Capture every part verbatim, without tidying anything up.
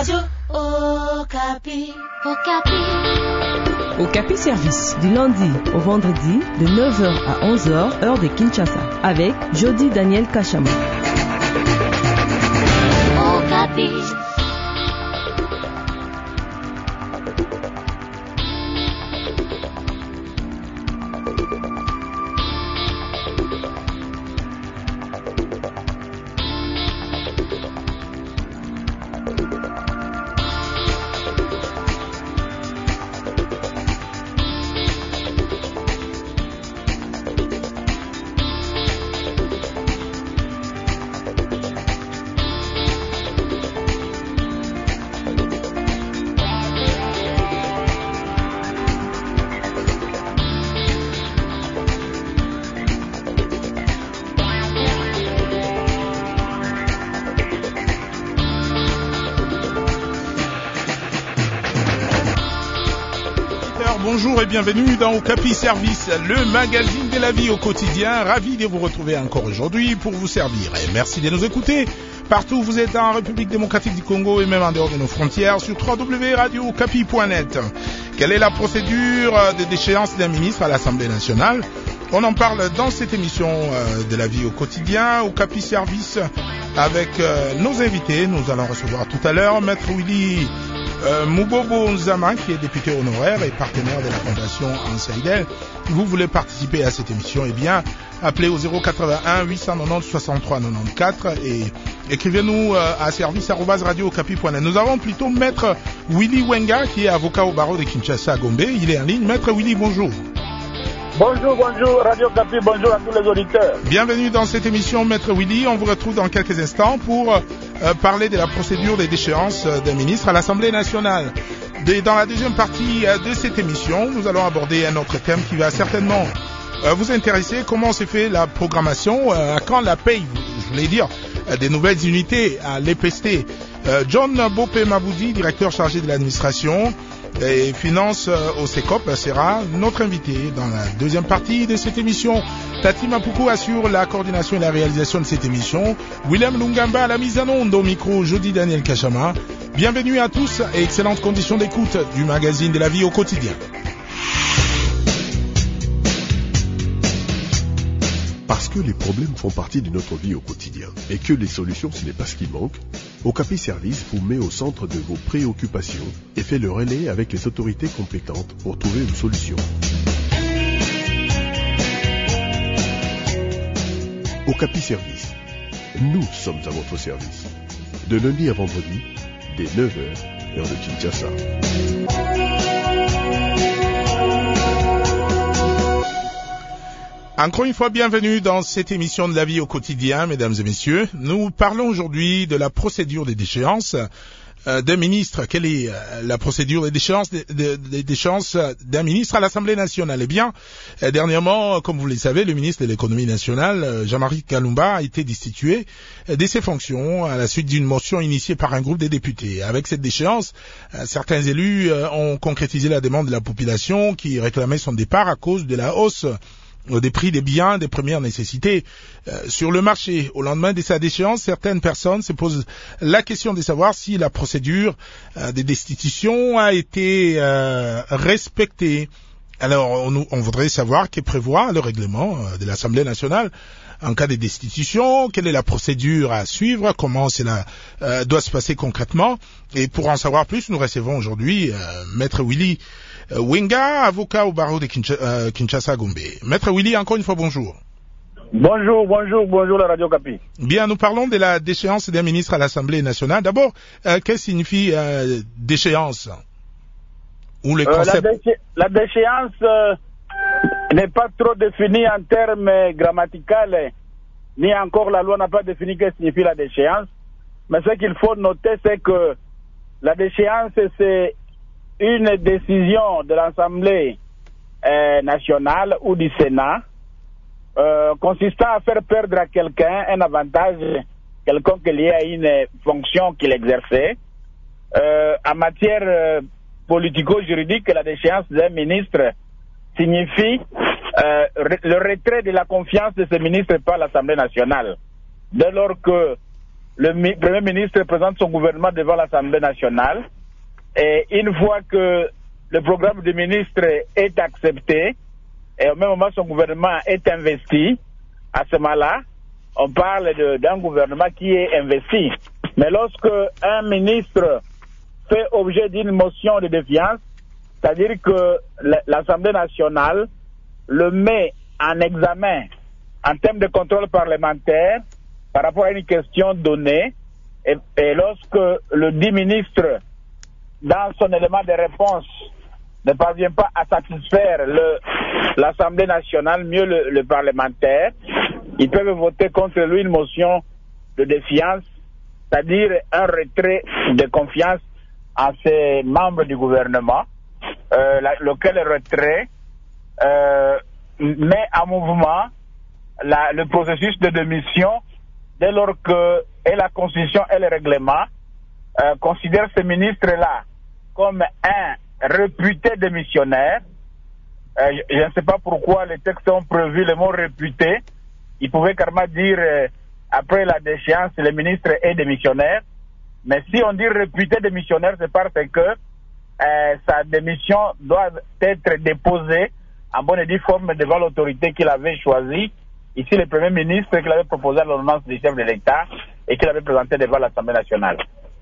Radio Okapi. Okapi. Okapi Service, du lundi au vendredi, de neuf heures à onze heures, heure de Kinshasa, avec Jody Daniel Kachama. Okapi. Bonjour et bienvenue dans Okapi Service, le magazine de la vie au quotidien. Ravi de vous retrouver encore aujourd'hui pour vous servir. Et merci de nous écouter partout où vous êtes en République démocratique du Congo et même en dehors de nos frontières sur w w w point radio okapi point net. Quelle est la procédure de déchéance d'un ministre à l'Assemblée nationale? On en parle dans cette émission de la vie au quotidien, Okapi Service, avec nos invités. Nous allons recevoir tout à l'heure Maître Willy Euh, Mubobo Nzama, qui est député honoraire et partenaire de la Fondation Ansaïdel. Vous voulez participer à cette émission, eh bien, appelez au zéro quatre-vingt-un huit cent quatre-vingt-dix soixante-trois quatre-vingt-quatorze et écrivez-nous euh, à service arobase radio okapi point net. Nous avons plutôt Maître Willy Wenga, qui est avocat au barreau de Kinshasa Gombe. Il est en ligne. Maître Willy, bonjour. Bonjour, bonjour, Radio Okapi, bonjour à tous les auditeurs. Bienvenue dans cette émission, Maître Willy. On vous retrouve dans quelques instants pour euh, parler de la procédure des déchéances d'un ministre à l'Assemblée nationale. De, dans la deuxième partie euh, de cette émission, nous allons aborder un autre thème qui va certainement euh, vous intéresser. Comment s'est fait la programmation, euh, à quand la paye, je voulais dire, euh, des nouvelles unités à l'E P S T. Euh, John Bopé Maboudi, directeur chargé de l'administration et finances au S E C O P, sera notre invité dans la deuxième partie de cette émission. Tati Mapuku assure la coordination et la réalisation de cette émission. Willem Lungamba à la mise en onde, au micro Jody Daniel Kachama. Bienvenue à tous et excellentes conditions d'écoute du magazine de la vie au quotidien. Parce que les problèmes font partie de notre vie au quotidien et que les solutions, ce n'est pas ce qui manque, Okapi Service vous met au centre de vos préoccupations et fait le relais avec les autorités compétentes pour trouver une solution. Okapi Service, nous sommes à votre service. De lundi à vendredi, dès neuf heures, heure de Kinshasa. Encore une fois, bienvenue dans cette émission de la vie au quotidien, mesdames et messieurs. Nous parlons aujourd'hui de la procédure des déchéances euh, d'un ministre. Quelle est euh, la procédure des déchéances, des, des, des déchéances d'un ministre à l'Assemblée nationale? Eh bien, euh, dernièrement, comme vous le savez, le ministre de l'économie nationale, euh, Jean-Marie Kalumba, a été destitué euh, de ses fonctions à la suite d'une motion initiée par un groupe de députés. Avec cette déchéance, euh, certains élus euh, ont concrétisé la demande de la population qui réclamait son départ à cause de la hausse des prix des biens des premières nécessités euh, sur le marché. Au lendemain de sa déchéance, certaines personnes se posent la question de savoir si la procédure euh, des destitutions a été euh, respectée. Alors, on, on voudrait savoir que prévoit le règlement euh, de l'Assemblée nationale en cas de destitution, quelle est la procédure à suivre, comment cela euh, doit se passer concrètement. Et pour en savoir plus, nous recevons aujourd'hui euh, Maître Willy Wenga, avocat au barreau de Kinshasa Gombe. Maître Willy, encore une fois, bonjour. Bonjour, bonjour, bonjour la Radio Okapi. Bien, nous parlons de la déchéance d'un ministre à l'Assemblée nationale. D'abord, euh, qu'est-ce que signifie euh, déchéance ou le concept? euh, la, déché- la déchéance euh, n'est pas trop définie en termes grammaticaux, ni encore la loi n'a pas défini ce que signifie la déchéance. Mais ce qu'il faut noter, c'est que la déchéance, c'est une décision de l'Assemblée euh, nationale ou du Sénat euh, consistant à faire perdre à quelqu'un un avantage quelconque lié à une fonction qu'il exerçait. Euh, en matière euh, politico-juridique, la déchéance d'un ministre signifie euh, le retrait de la confiance de ce ministre par l'Assemblée nationale. Dès lors que le mi- Premier ministre présente son gouvernement devant l'Assemblée nationale. Et une fois que le programme du ministre est accepté, et au même moment son gouvernement est investi, à ce moment-là, on parle de, d'un gouvernement qui est investi. Mais lorsque un ministre fait objet d'une motion de défiance, c'est-à-dire que l'Assemblée nationale le met en examen en termes de contrôle parlementaire par rapport à une question donnée, et, et lorsque le dit ministre, dans son élément de réponse, ne parvient pas à satisfaire le, l'Assemblée nationale, mieux le, le parlementaire, ils peuvent voter contre lui une motion de défiance, c'est-à-dire un retrait de confiance en ces membres du gouvernement, euh, la, lequel retrait euh, met en mouvement la, le processus de démission dès lors que et la Constitution et le règlement euh, considèrent ce ministre-là comme un réputé démissionnaire. Euh, je, je ne sais pas pourquoi les textes ont prévu le mot réputé. Ils pouvaient carrément dire euh, après la déchéance, le ministre est démissionnaire. Mais si on dit réputé démissionnaire, c'est parce que euh, sa démission doit être déposée en bonne et due forme devant l'autorité qu'il avait choisie. Ici, le Premier ministre qu'il avait proposé à l'ordonnance du chef de l'État et qu'il avait présenté devant l'Assemblée nationale.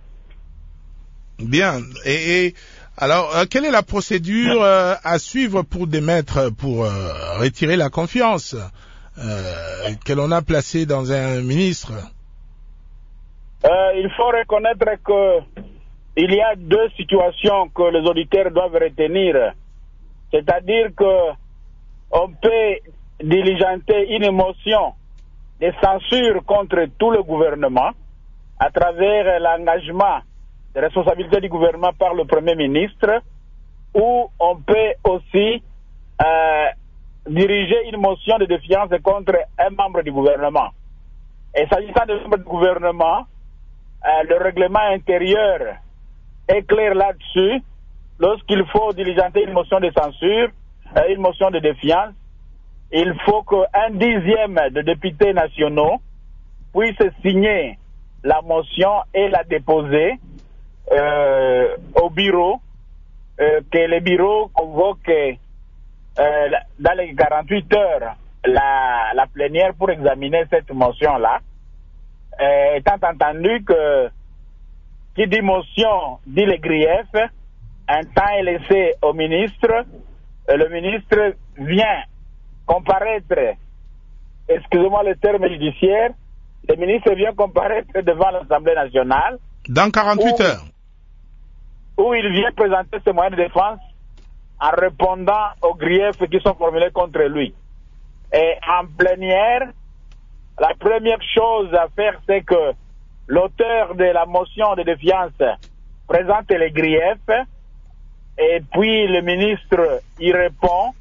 Bien. Et, et alors, euh, quelle est la procédure euh, à suivre pour démettre, pour euh, retirer la confiance euh, que l'on a placée dans un ministre? Euh, il faut reconnaître que il y a deux situations que les auditeurs doivent retenir. C'est-à-dire que on peut diligenter une motion de censure contre tout le gouvernement à travers l'engagement de responsabilité du gouvernement par le Premier ministre, ou on peut aussi euh, diriger une motion de défiance contre un membre du gouvernement. Et s'agissant des membres du gouvernement, euh, le règlement intérieur est clair là-dessus. Lorsqu'il faut diligenter une motion de censure, euh, une motion de défiance, il faut qu'un dixième de députés nationaux puisse signer la motion et la déposer euh, au bureau, euh, que le bureau convoque euh, dans les quarante-huit heures la, la plénière pour examiner cette motion-là, euh, étant entendu que qui dit motion dit les griefs, un temps est laissé au ministre, euh, le ministre vient comparaître, excusez-moi le terme judiciaire, le ministre vient comparaître devant l'Assemblée nationale. Dans quarante-huit où, heures. Où il vient présenter ses moyens de défense en répondant aux griefs qui sont formulés contre lui. Et en plénière, la première chose à faire, c'est que l'auteur de la motion de défiance présente les griefs, et puis le ministre y répond.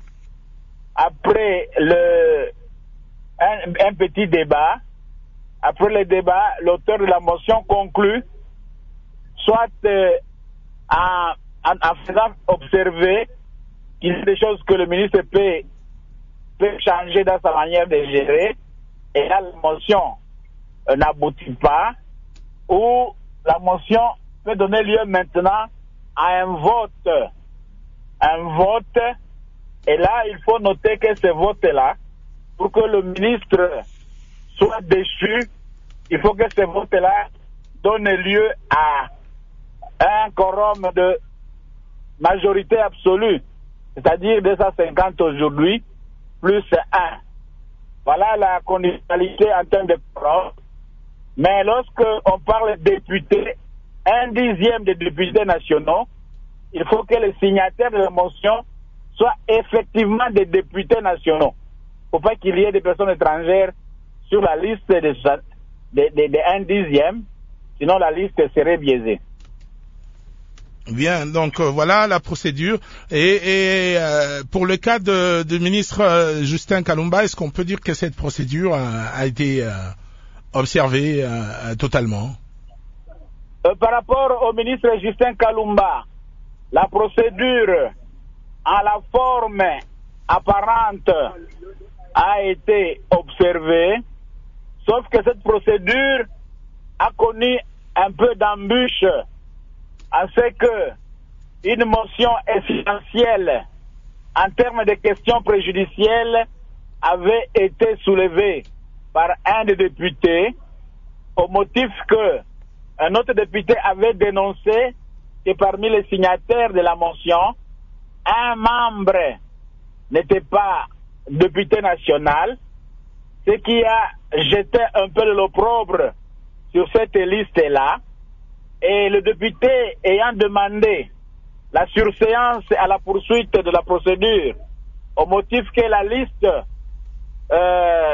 Après le, un, un petit débat, après le débat, l'auteur de la motion conclut, soit euh, en, en, en faisant observer qu'il y a des choses que le ministre peut, peut changer dans sa manière de gérer, et là la motion euh, n'aboutit pas, ou la motion peut donner lieu maintenant à un vote, un vote. Et là, il faut noter que ce vote-là, pour que le ministre soit déchu, il faut que ce vote-là donne lieu à un quorum de majorité absolue, c'est-à-dire deux cent cinquante aujourd'hui, plus un. Voilà la conditionnalité en termes de quorum. Mais lorsque on parle de députés, un dixième des députés nationaux, il faut que les signataires de la motion soient effectivement des députés nationaux. Il ne faut pas qu'il y ait des personnes étrangères sur la liste de, de, de, de un dixième, sinon la liste serait biaisée. Bien, donc euh, voilà la procédure. Et, et euh, pour le cas de, de ministre euh, Justin Kalumba, est-ce qu'on peut dire que cette procédure a, a été euh, observée euh, totalement? euh, Par rapport au ministre Justin Kalumba, la procédure en la forme apparente a été observée, sauf que cette procédure a connu un peu d'embûche à ce que une motion essentielle en termes de questions préjudicielles avait été soulevée par un des députés au motif que un autre député avait dénoncé que parmi les signataires de la motion, un membre n'était pas député national, ce qui a jeté un peu de l'opprobre sur cette liste-là. Et le député ayant demandé la surséance à la poursuite de la procédure au motif que la liste euh,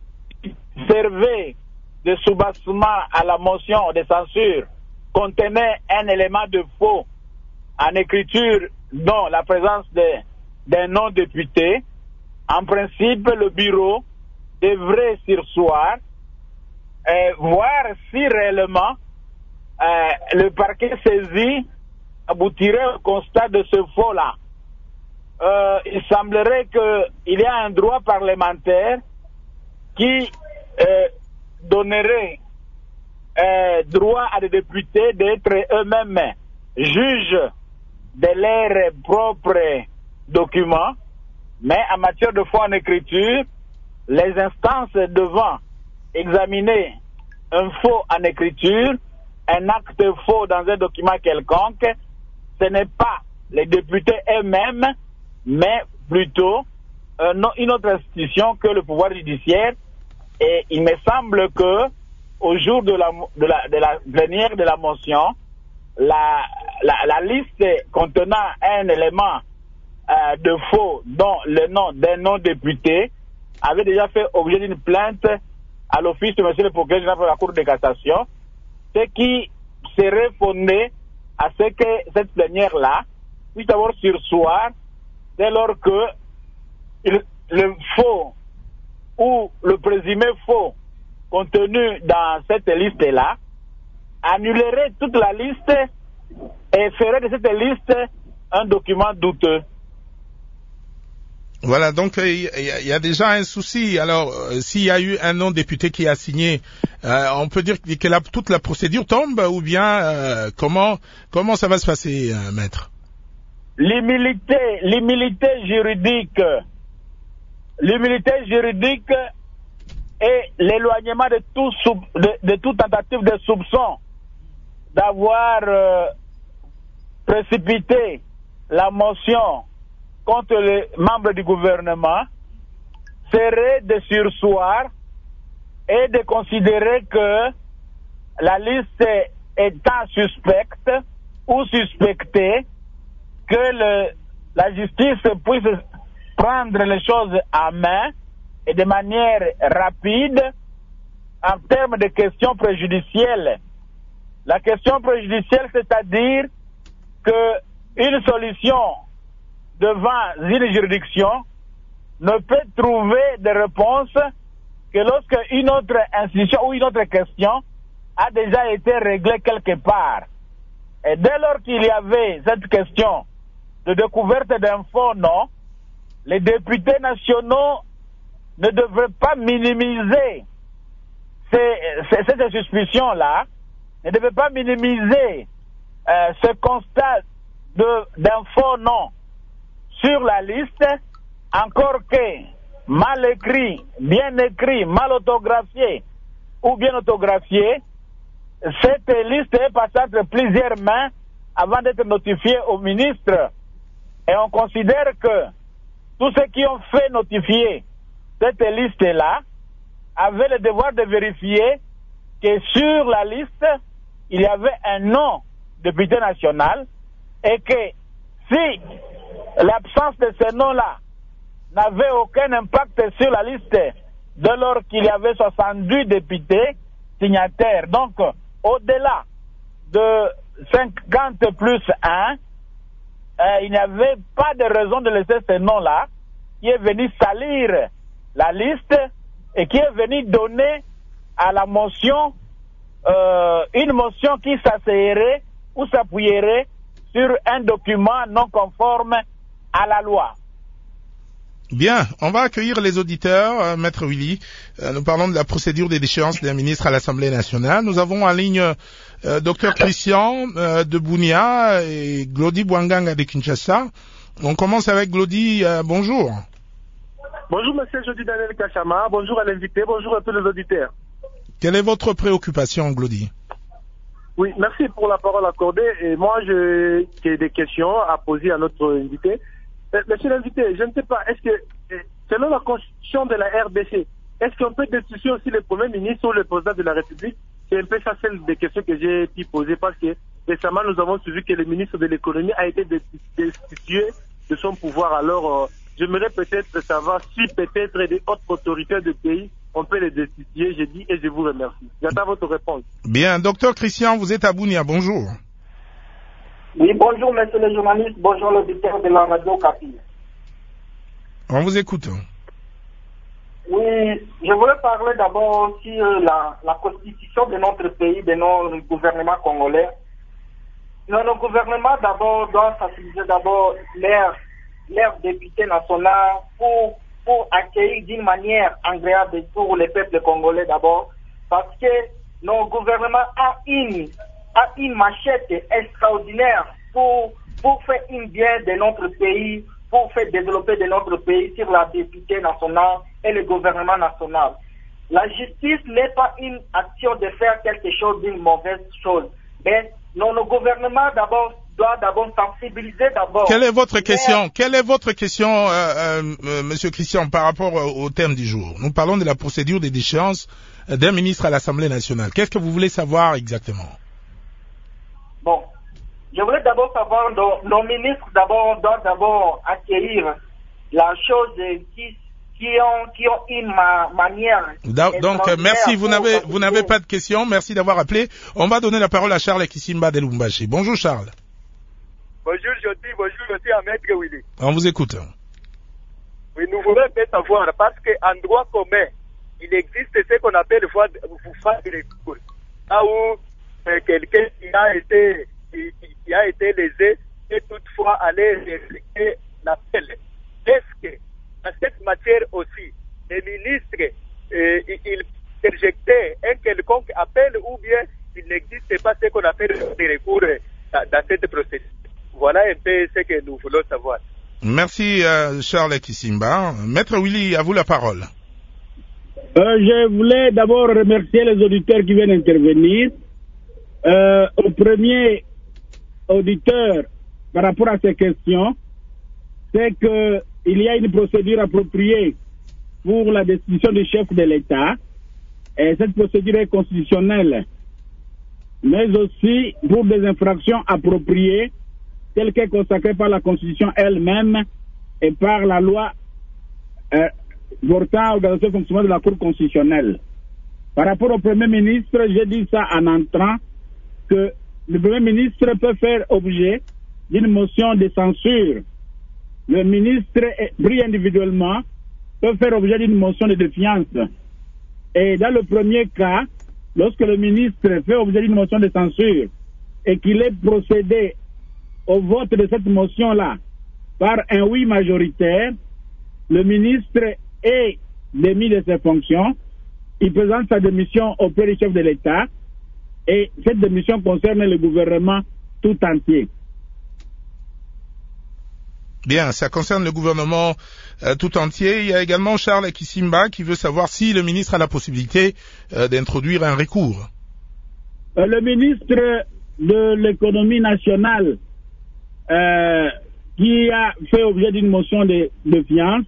servait de soubassement à la motion de censure contenait un élément de faux en écriture dont la présence d'un non-député, en principe le bureau devrait surseoir et voir si réellement euh, le parquet saisi aboutirait au constat de ce faux-là. Euh, il semblerait qu'il y a un droit parlementaire qui euh, donnerait euh, droit à des députés d'être eux-mêmes juges de leurs propres documents, mais en matière de foi en écriture, les instances devant examiner un faux en écriture, un acte faux dans un document quelconque, ce n'est pas les députés eux-mêmes, mais plutôt euh, non, une autre institution que le pouvoir judiciaire. Et il me semble que au jour de la de la de la plénière de la motion, la la, la liste contenant un élément euh, de faux dont le nom d'un non-député avait déjà fait objet d'une plainte à l'office de monsieur le procureur général de la Cour de cassation, ce qui serait fondé à ce que cette plénière-là puisse avoir surseoir dès lors que le, le faux ou le présumé faux contenu dans cette liste-là annulerait toute la liste et ferait de cette liste un document douteux. Voilà, donc il euh, y, y a déjà un souci. Alors, euh, s'il y a eu un non-député qui a signé, euh, on peut dire que la, toute la procédure tombe ou bien euh, comment comment ça va se passer, euh, maître? L'humilité, l'humilité juridique, l'humilité juridique et l'éloignement de tout sou, de, de toute tentative de soupçon d'avoir euh, précipité la motion contre les membres du gouvernement serait de surseoir et de considérer que la liste étant suspecte ou suspectée, que le, la justice puisse prendre les choses en main et de manière rapide en termes de questions préjudicielles. La question préjudicielle, c'est-à-dire qu'une solution devant une juridiction ne peut trouver de réponse que lorsque une autre institution ou une autre question a déjà été réglée quelque part. Et dès lors qu'il y avait cette question de découverte d'un faux nom, les députés nationaux ne devraient pas minimiser ces, ces, cette suspicion-là, ne devraient pas minimiser euh, ce constat de, d'un faux nom sur la liste, encore que mal écrit, bien écrit, mal autographié ou bien autographié, cette liste est passée entre plusieurs mains avant d'être notifiée au ministre. Et on considère que tous ceux qui ont fait notifier cette liste-là avaient le devoir de vérifier que sur la liste, il y avait un nom de député national et que si l'absence de ce nom-là n'avait aucun impact sur la liste dès lors qu'il y avait soixante-deux députés signataires. Donc, au-delà de cinquante plus un, euh, il n'y avait pas de raison de laisser ce nom-là qui est venu salir la liste et qui est venu donner à la motion euh, une motion qui s'asseyerait ou s'appuierait sur un document non conforme à la loi. Bien, on va accueillir les auditeurs, euh, Maître Willy. Euh, nous parlons de la procédure des déchéances des ministres à l'Assemblée nationale. Nous avons en ligne euh, Docteur Christian euh, de Bunia et Glody Bwanganga de Kinshasa. On commence avec Glody. Euh, bonjour. Bonjour Monsieur Jody Daniel Kachama. Bonjour à l'invité. Bonjour à tous les auditeurs. Quelle est votre préoccupation, Glody? Oui, merci pour la parole accordée. Et moi, j'ai des questions à poser à notre invité. Monsieur l'invité, je ne sais pas, est-ce que, selon la constitution de la R D C, est-ce qu'on peut destituer aussi le Premier ministre ou le Président de la République? C'est un peu ça, celle des questions que j'ai pu poser, parce que récemment, nous avons suivi que le ministre de l'économie a été destitué de son pouvoir. Alors, euh, j'aimerais peut-être savoir si peut-être des autres autorités du pays, on peut les destituer, j'ai dit, et je vous remercie. J'attends votre réponse. Bien, docteur Christian, vous êtes à Bunia, bonjour. Oui, bonjour, monsieur le journaliste, bonjour l'auditeur de la radio Okapi. On vous écoute. Oui, je voulais parler d'abord sur la, la constitution de notre pays, de notre gouvernement congolais. Notre gouvernement d'abord doit faciliter d'abord l'air, l'air député national pour, pour accueillir d'une manière agréable pour les peuples congolais d'abord, parce que notre gouvernement a une a une machette extraordinaire pour, pour faire un bien de notre pays, pour faire développer de notre pays sur la députée nationale et le gouvernement national. La justice n'est pas une action de faire quelque chose d'une mauvaise chose, mais notre gouvernement d'abord doit d'abord sensibiliser d'abord. Quelle est votre question? Quelle est votre question, euh, euh, Monsieur Christian, par rapport au, au thème du jour? Nous parlons de la procédure des déchéances d'un ministre à l'Assemblée nationale. Qu'est-ce que vous voulez savoir exactement? Bon, je voulais d'abord savoir, nos, nos ministres d'abord doivent d'abord acquérir la chose qui, qui, ont, qui ont une ma, manière. Donc, merci, vous n'avez, vous n'avez pas de questions, merci d'avoir appelé. On va donner la parole à Charles Kisimba de Lubumbashi. Bonjour Charles. Bonjour Jody, bonjour Jody à Maître Willy. On vous écoute. Oui, nous voulons bien savoir, parce qu'en droit commun, il existe ce qu'on appelle voie de recours. Là où Euh, quelqu'un qui a été qui, qui a été lésé et toutefois aller répliquer l'appel. Est-ce que dans cette matière aussi, les ministres euh, ils interjectaient un quelconque appel ou bien il n'existe pas ce qu'on appelle des recours dans, dans cette procédure? Voilà un peu ce que nous voulons savoir. Merci euh, Charles Kisimba. Maître Willy, à vous la parole. Euh, je voulais d'abord remercier les auditeurs qui viennent intervenir. Euh, au premier auditeur par rapport à ces questions, c'est que il y a une procédure appropriée pour la destitution du chef de l'État, et cette procédure est constitutionnelle, mais aussi pour des infractions appropriées telles qu'elles consacrées par la Constitution elle-même et par la loi euh, portant organisation et fonctionnement de la Cour constitutionnelle. Par rapport au Premier ministre, j'ai dit ça en entrant, que le Premier ministre peut faire objet d'une motion de censure. Le ministre, pris individuellement, peut faire objet d'une motion de défiance. Et dans le premier cas, lorsque le ministre fait objet d'une motion de censure et qu'il est procédé au vote de cette motion-là par un oui majoritaire, le ministre est démis de ses fonctions, il présente sa démission auprès du chef de l'État, et cette démission concerne le gouvernement tout entier. Bien, ça concerne le gouvernement euh, tout entier. Il y a également Charles Kisimba qui veut savoir si le ministre a la possibilité euh, d'introduire un recours. Euh, le ministre de l'économie nationale euh, qui a fait objet d'une motion de défiance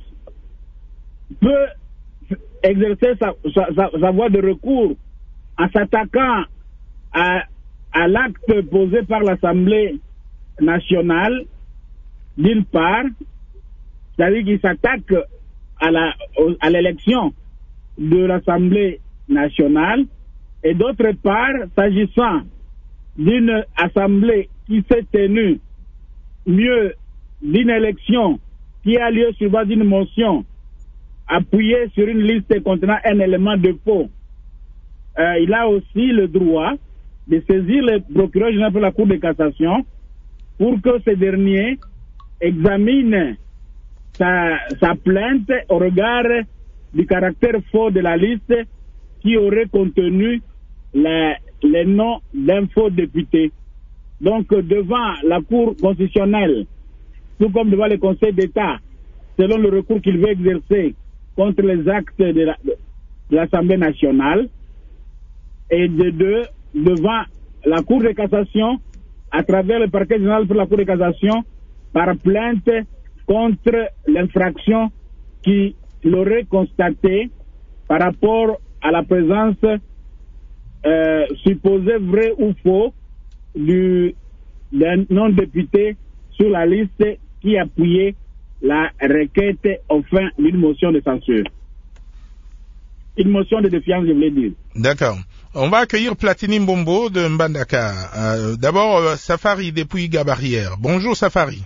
peut exercer sa, sa, sa, sa voie de recours en s'attaquant à, à l'acte posé par l'Assemblée nationale, d'une part, c'est-à-dire qu'il s'attaque à la, à l'élection de l'Assemblée nationale, et d'autre part, s'agissant d'une assemblée qui s'est tenue mieux d'une élection qui a lieu sur base d'une motion appuyée sur une liste contenant un élément de faux, euh, il a aussi le droit de saisir le procureur général de la Cour de cassation pour que ce dernier examine sa, sa plainte au regard du caractère faux de la liste qui aurait contenu les, les noms d'un faux député. Donc, devant la Cour constitutionnelle, tout comme devant le Conseil d'État, selon le recours qu'il veut exercer contre les actes de, la, de l'Assemblée nationale, et de deux, devant la Cour de cassation, à travers le parquet général pour la Cour de cassation, par plainte contre l'infraction qu'il aurait constatée par rapport à la présence euh, supposée vraie ou faux du, d'un non-député sur la liste qui appuyait la requête au fin d'une motion de censure. Une motion de défiance, je voulais dire. D'accord. On va accueillir Platini Mbombo de Mbandaka. Euh, d'abord, euh, Safari depuis Gabarière. Bonjour Safari.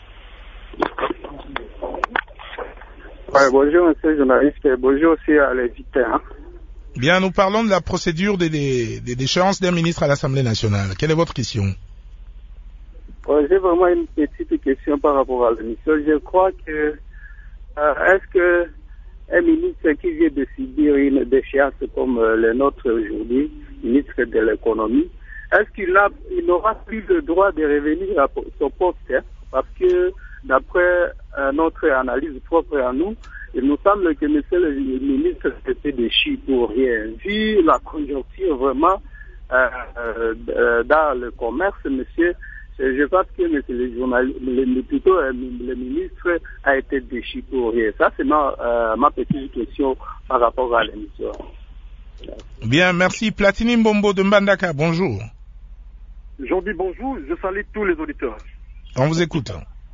Ouais, bonjour monsieur le journaliste, bonjour aussi à l'invité. Hein. Bien, nous parlons de la procédure des, des, des déchéances d'un ministre à l'Assemblée nationale. Quelle est votre question? Ouais, j'ai vraiment une petite question par rapport à l'émission. Je crois que euh, est-ce que un ministre qui vient de subir une déchéance comme euh, le nôtre aujourd'hui, ministre de l'économie, est-ce qu'il a, il n'aura plus le droit de revenir à son poste, hein? Parce que d'après euh, notre analyse propre à nous, il nous semble que monsieur le ministre s'était déchu pour rien. Vu la conjoncture vraiment euh, euh, dans le commerce, monsieur, je pense que monsieur le journaliste, le, plutôt le, le ministre a été déchu pour rien. Ça, c'est ma, euh, ma petite question par rapport à l'émission. Bien, merci. Platini Mbombo de Mbandaka, bonjour. Aujourd'hui, bonjour. Je salue tous les auditeurs. On vous écoute.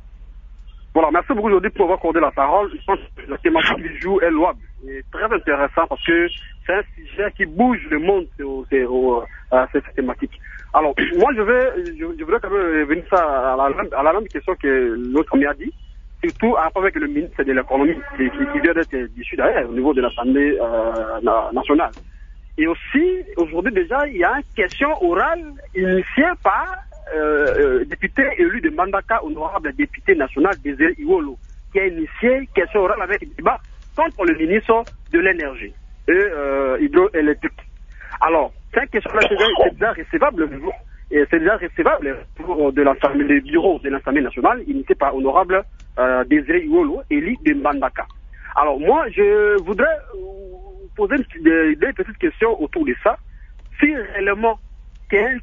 Voilà, merci beaucoup aujourd'hui pour avoir accordé la parole. Je pense que la thématique du jour est louable et très intéressant parce que c'est un sujet qui bouge le monde, c'est, euh, cette thématique. Alors, moi, je vais, je, je voudrais quand même revenir ça à la, à la même question que l'autre ami a dit, surtout à rapport avec le ministre de l'économie qui, qui, qui vient d'être issu d'ailleurs au niveau de l'Assemblée euh, nationale. Et aussi, aujourd'hui déjà, il y a une question orale initiée par euh, euh, député élu de Mbandaka, honorable député national Désiré Iwolo, qui a initié question orale avec débat contre le ministre de l'énergie et euh, hydroélectrique. Alors, cette question-là, c'est déjà recevable, et c'est déjà recevable pour de l'Assemblée, du bureau de l'Assemblée nationale, initié par honorable euh, Désiré Iwolo, élu de Mbandaka. Alors, moi, je voudrais poser des, des petites questions autour de ça. Si réellement, il y a une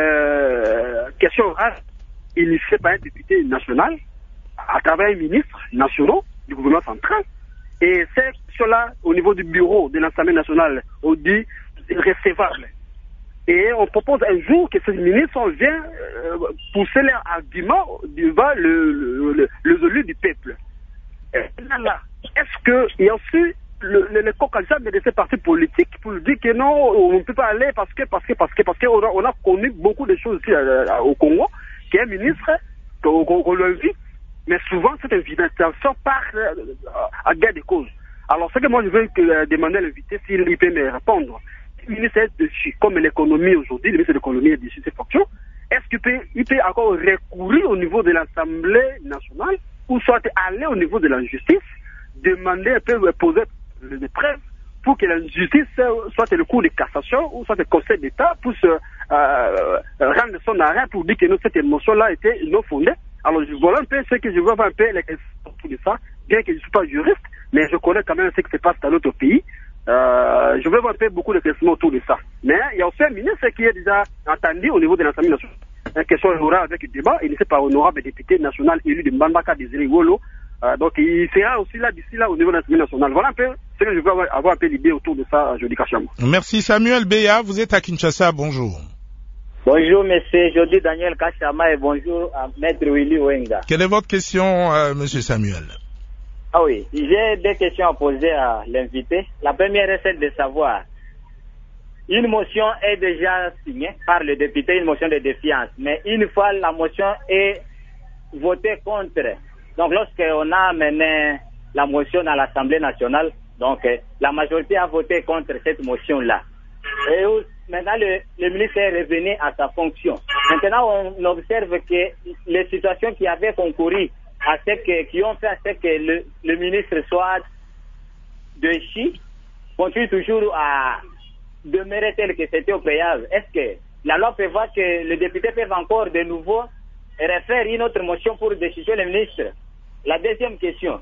euh, question orale initiée par un député national, à travers un ministre national du gouvernement central, et cette question-là, au niveau du bureau de l'Assemblée nationale, on dit recevable. Et on propose un jour que ces ministres viennent euh, pousser leurs arguments devant le, le, le, le élu du peuple. Et là, est-ce qu'il y a aussi le, le, le coq-à-l'âne de ces partis politiques pour dire que non, on ne peut pas aller parce que, parce que, parce que, parce qu'on a, on a connu beaucoup de choses ici euh, au Congo, qui est un ministre, qu'on qu le vit, mais souvent cette invitation part euh, à gain de cause. Alors, ce que moi je veux que, euh, demander à l'invité, s'il peut me répondre. Le ministre est dessus, comme l'économie aujourd'hui, le ministre de l'économie est dessus ses fonctions, est-ce qu'il peut, il peut encore recourir au niveau de l'Assemblée nationale ou soit aller au niveau de la justice, demander un peu, poser des preuves pour que la justice soit le cours de cassation ou soit le conseil d'État pour se euh, rendre son arrêt pour dire que non, cette émotion-là était non fondée. Alors voilà un peu ce que je veux voir un peu les questions autour de ça, bien que je ne suis pas juriste, mais je connais quand même ce qui se passe dans notre pays. Euh, je veux voir un peu beaucoup de questions autour de ça. Mais il y a aussi un ministre qui est déjà entendu au niveau de l'Assemblée nationale. Une question orale avec le débat, il n'est pas honorable député national élu de Mbandaka Désiré Iwolo. Euh, donc il sera aussi là d'ici là au niveau de l'Assemblée nationale. Voilà un peu ce que je veux avoir, avoir un peu l'idée autour de ça, Jody Kacham. Merci Samuel Béa, vous êtes à Kinshasa, bonjour. Bonjour monsieur Jody Daniel Kachama et bonjour à Maître Willy Wenga. Quelle est votre question, euh, monsieur Samuel? Ah oui, j'ai deux questions à poser à l'invité. La première est celle de savoir, une motion est déjà signée par le député, une motion de défiance, mais une fois la motion est votée contre, donc lorsqu'on a mené la motion à l'Assemblée nationale, donc la majorité a voté contre cette motion-là. Et maintenant le, le ministre est revenu à sa fonction. Maintenant on observe que les situations qui avaient concouru à ce que, qui ont fait à ce que le, le ministre soit déchu, continue toujours à demeurer tel que c'était au préalable. Est-ce que la loi prévoit que les députés peuvent encore de nouveau refaire une autre motion pour destituer le ministre? La deuxième question.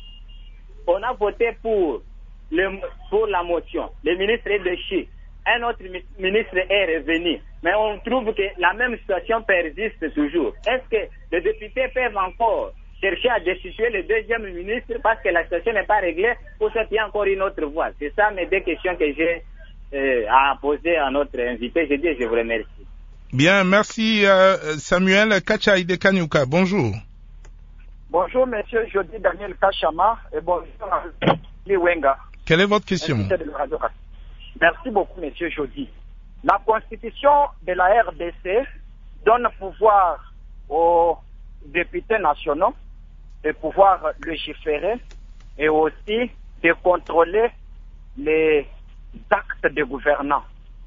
On a voté pour, le, pour la motion. Le ministre est déchu. Un autre ministre est revenu. Mais on trouve que la même situation persiste toujours. Est-ce que les députés peuvent encore chercher à destituer le deuxième ministre parce que la situation n'est pas réglée ou qu'il y a encore une autre voie? C'est ça mes deux questions que j'ai euh, à poser à notre invité. Je dis je vous remercie. Bien, merci euh, Samuel Kachaïde Kanyuka. Bonjour. Bonjour, monsieur Jody Daniel Kachama et bonjour à Wenga. Quelle est votre question? Merci beaucoup, monsieur Jody. La constitution de la R D C donne pouvoir aux députés nationaux de pouvoir légiférer et aussi de contrôler les actes de gouvernance.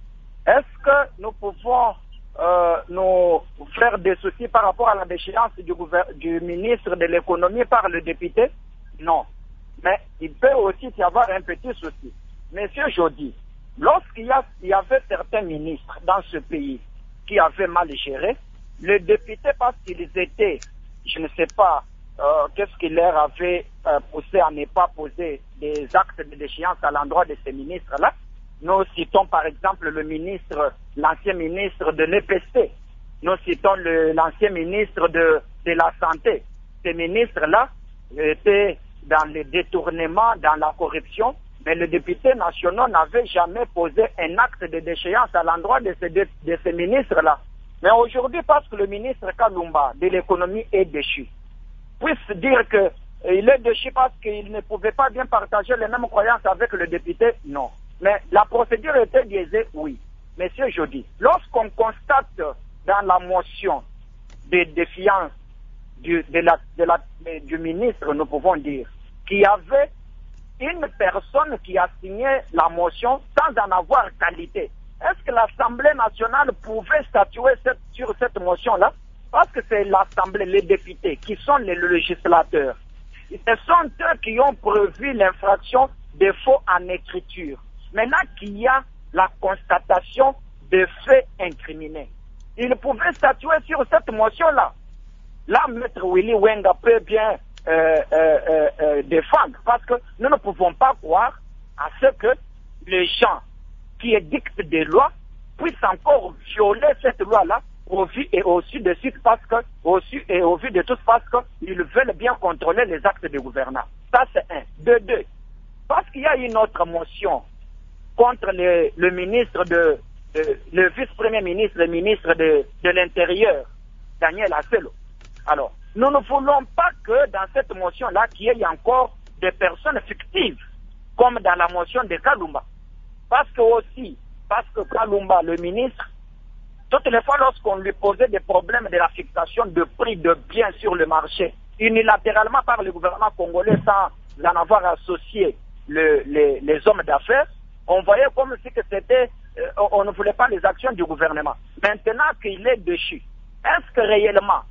Est-ce que nous pouvons Euh, nous faire des soucis par rapport à la déchéance du, du ministre de l'économie par le député? Non. Mais il peut aussi y avoir un petit souci. Monsieur Jody, lorsqu'il y, a, il y avait certains ministres dans ce pays qui avaient mal géré, les députés, parce qu'ils étaient, je ne sais pas, euh, qu'est-ce qui leur avait euh, poussé à ne pas poser des actes de déchéance à l'endroit de ces ministres-là. Nous citons par exemple le ministre, l'ancien ministre de l'E P C. Nous citons le, l'ancien ministre de, de la Santé. Ces ministres-là étaient dans les détournements, dans la corruption, mais les députés nationaux n'avaient jamais posé un acte de déchéance à l'endroit de ces, de, de ces ministres-là. Mais aujourd'hui, parce que le ministre Kalumba de l'économie est déchu, puisse dire que euh, il est déchu parce qu'il ne pouvait pas bien partager les mêmes croyances avec le député, non. Mais la procédure était biaisée, oui. Monsieur Jody, lorsqu'on constate dans la motion de défiance du, de la, de la, du ministre, nous pouvons dire, qu'il y avait une personne qui a signé la motion sans en avoir qualité. Est-ce que l'Assemblée nationale pouvait statuer cette, sur cette motion-là? Parce que c'est l'Assemblée, les députés, qui sont les législateurs. Ce sont eux qui ont prévu l'infraction de faux en écriture. Maintenant qu'il y a la constatation de faits incriminés, il pouvait statuer sur cette motion-là. Là, Maître Willy Wenga peut bien euh, euh, euh, euh, défendre, parce que nous ne pouvons pas croire à ce que les gens qui édictent des lois puissent encore violer cette loi-là au vu et au su de suite, parce que, au su et au vu de tous, parce qu'ils veulent bien contrôler les actes de gouvernance. Ça, c'est un. De deux, parce qu'il y a une autre motion contre le, le ministre de, de le vice-premier ministre, le ministre de, de l'Intérieur, Daniel Asselo. Alors, nous ne voulons pas que dans cette motion-là, qu'il y ait encore des personnes fictives, comme dans la motion de Kalumba. Parce que aussi, parce que Kalumba, le ministre, toutes les fois lorsqu'on lui posait des problèmes de la fixation de prix de biens sur le marché, unilatéralement par le gouvernement congolais sans en avoir associé le, les, les hommes d'affaires, on voyait comme si que c'était, euh, on ne voulait pas les actions du gouvernement. Maintenant qu'il est déchu, est-ce que réellement,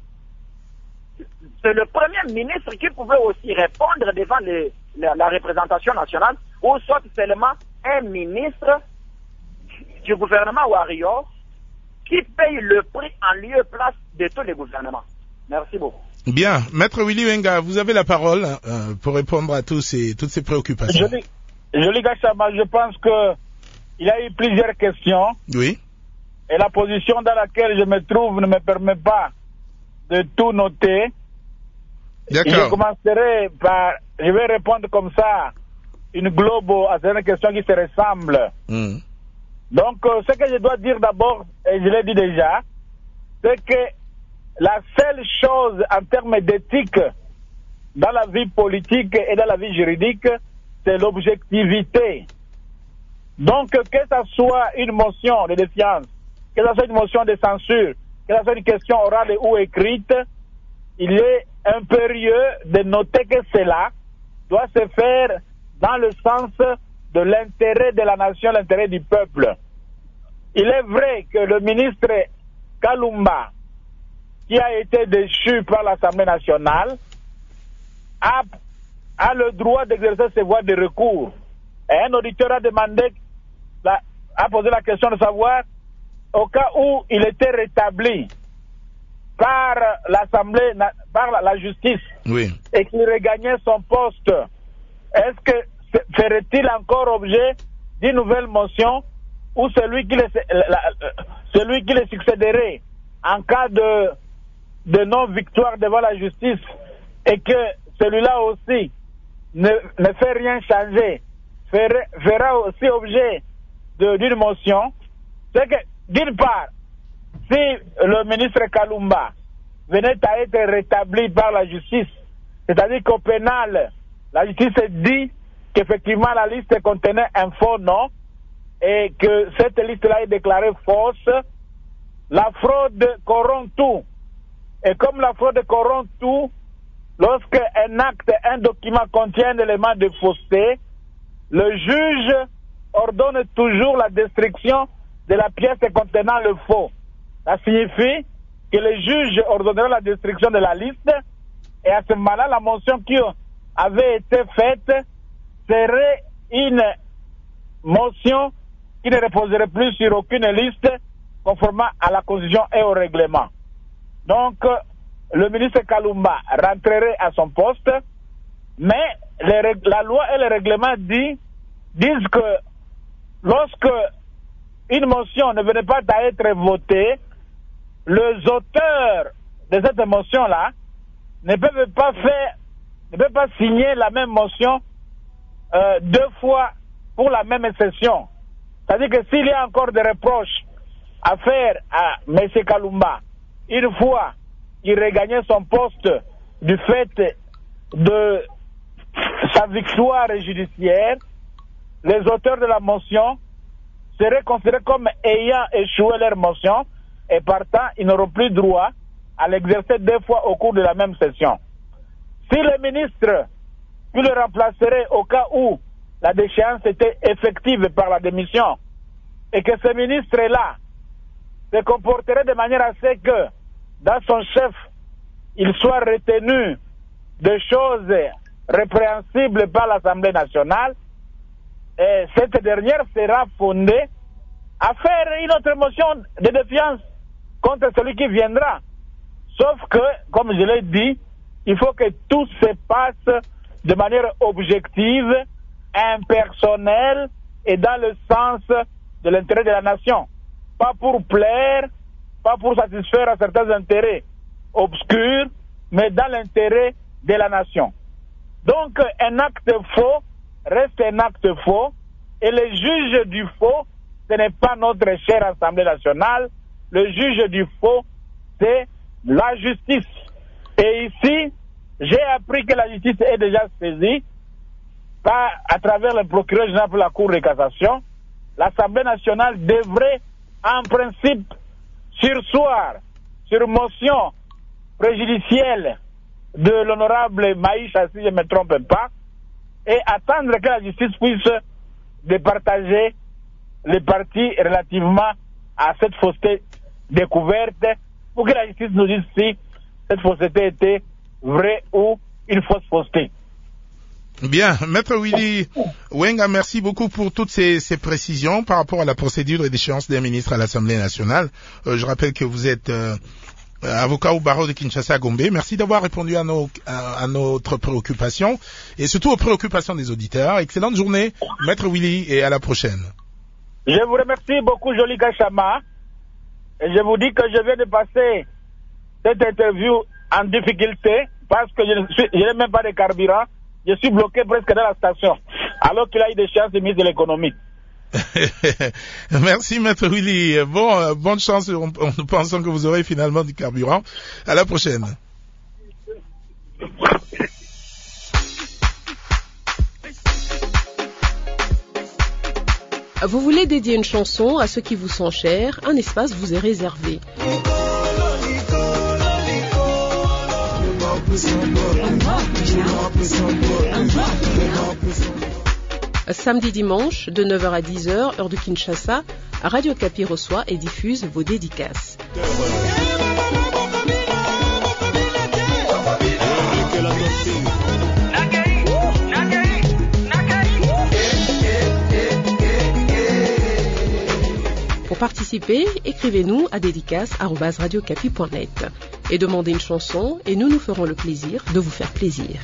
c'est le premier ministre qui pouvait aussi répondre devant les, la, la représentation nationale, ou soit seulement un ministre du gouvernement Warrior qui paye le prix en lieu et place de tous les gouvernements? Merci beaucoup. Bien. Maître Willy Wenga, vous avez la parole euh, pour répondre à tous ces, toutes ces préoccupations. Je Joli Gachama, je pense que il y a eu plusieurs questions. Oui. Et la position dans laquelle je me trouve ne me permet pas de tout noter. D'accord. Je commencerai par, je vais répondre comme ça, une globe à certaines questions qui se ressemblent. Mm. Donc, euh, ce que je dois dire d'abord, et je l'ai dit déjà, c'est que la seule chose en termes d'éthique dans la vie politique et dans la vie juridique, c'est l'objectivité. Donc, que ça soit une motion de défiance, que ça soit une motion de censure, que ça soit une question orale ou écrite, il est impérieux de noter que cela doit se faire dans le sens de l'intérêt de la nation, l'intérêt du peuple. Il est vrai que le ministre Kalumba, qui a été déchu par l'Assemblée nationale, a, a le droit d'exercer ses voies de recours. Et un auditeur a demandé, la, a posé la question de savoir, au cas où il était rétabli par l'Assemblée, par la, la justice, oui, et qu'il regagnait son poste, est-ce que ferait-il encore objet d'une nouvelle motion ou celui qui le, la, celui qui le succéderait en cas de, de non-victoire devant la justice et que celui-là aussi ne, ne fait rien changer, ferait, fera aussi objet de, d'une motion? C'est que, d'une part, si le ministre Kalumba venait à être rétabli par la justice, c'est-à-dire qu'au pénal, la justice dit qu'effectivement la liste contenait un faux nom et que cette liste-là est déclarée fausse, la fraude corrompt tout. Et comme la fraude corrompt tout, lorsque un acte, un document contient un élément de fausseté, le juge ordonne toujours la destruction de la pièce contenant le faux. Ça signifie que le juge ordonnera la destruction de la liste et à ce moment-là, la motion qui avait été faite serait une motion qui ne reposerait plus sur aucune liste conformément à la Constitution et au règlement. Donc, le ministre Kalumba rentrerait à son poste, mais les, la loi et le règlement dit, disent que lorsque une motion ne venait pas à être votée, les auteurs de cette motion-là ne peuvent pas faire, ne peuvent pas signer la même motion euh, deux fois pour la même session. C'est-à-dire que s'il y a encore des reproches à faire à M. Kalumba, une fois il regagnait son poste du fait de sa victoire judiciaire, les auteurs de la motion seraient considérés comme ayant échoué leur motion et partant, ils n'auront plus droit à l'exercer deux fois au cours de la même session. Si le ministre puis le remplacerait au cas où la déchéance était effective par la démission et que ce ministre-là se comporterait de manière à ce que dans son chef, il soit retenu de choses répréhensibles par l'Assemblée nationale, et cette dernière sera fondée à faire une autre motion de défiance contre celui qui viendra. Sauf que, comme je l'ai dit, il faut que tout se passe de manière objective, impersonnelle et dans le sens de l'intérêt de la nation. Pas pour plaire, pas pour satisfaire à certains intérêts obscurs, mais dans l'intérêt de la nation. Donc, un acte faux reste un acte faux, et le juge du faux, ce n'est pas notre chère Assemblée nationale. Le juge du faux, c'est la justice. Et ici, j'ai appris que la justice est déjà saisie par, à travers le procureur général pour la Cour de cassation. L'Assemblée nationale devrait, en principe, surseoir sur motion préjudicielle de l'honorable Maïcha, si je ne me trompe pas, et attendre que la justice puisse départager les parties relativement à cette fausseté découverte pour que la justice nous dise si cette fausseté était vraie ou une fausse fausseté. Bien, Maître Willy Wenga, merci beaucoup pour toutes ces, ces précisions par rapport à la procédure et d'échéance des ministres à l'Assemblée nationale. Euh, je rappelle que vous êtes euh, avocat au barreau de Kinshasa à Gombe. Merci d'avoir répondu à, nos, à, à notre préoccupation et surtout aux préoccupations des auditeurs. Excellente journée, Maître Willy, et à la prochaine. Je vous remercie beaucoup, Jolie Kachama, et je vous dis que je viens de passer cette interview en difficulté parce que je n'ai même pas de carburant. Je suis bloqué presque dans la station, alors qu'il a eu des chances de mise de l'économie. Merci, Maître Willy. Bon, euh, bonne chance. On, on, nous pensons que vous aurez finalement du carburant. À la prochaine. Vous voulez dédier une chanson à ceux qui vous sont chers? Un espace vous est réservé. Samedi dimanche, de neuf heures à dix heures, heure de Kinshasa, Radio Okapi reçoit et diffuse vos dédicaces. participer, écrivez-nous à dédicace arobase radiocapi point net et demandez une chanson et nous nous ferons le plaisir de vous faire plaisir.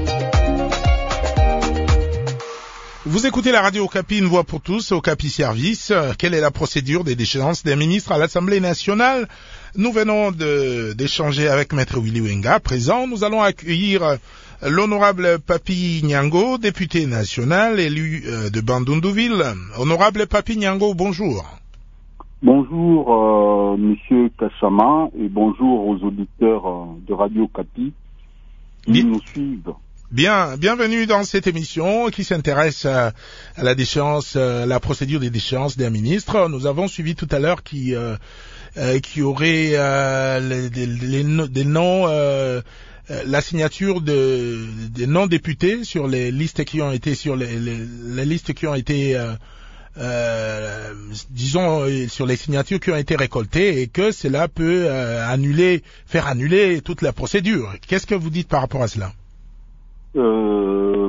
Vous écoutez la radio Okapi, une voix pour tous, Okapi Service. Quelle est la procédure des déchéances des ministres à l'Assemblée nationale? Nous venons de, d'échanger avec Maître Willy Wenga. Présent, nous allons accueillir l'honorable Papi Nyango, député national, élu de Bandundu-Ville. Honorable Papi Nyango, bonjour. Bonjour, euh, Monsieur Kassama, et bonjour aux auditeurs euh, de Radio Okapi qui Bien. nous suivent. Bien, bienvenue dans cette émission qui s'intéresse à, à la déchéance, à la procédure des déchéances des ministres. Nous avons suivi tout à l'heure qui euh, euh, qui aurait euh, les, les, les, des noms, euh, la signature de des non députés sur les listes qui ont été sur les, les, les listes qui ont été euh, euh, disons sur les signatures qui ont été récoltées et que cela peut euh, annuler, faire annuler toute la procédure. Qu'est-ce que vous dites par rapport à cela? Euh,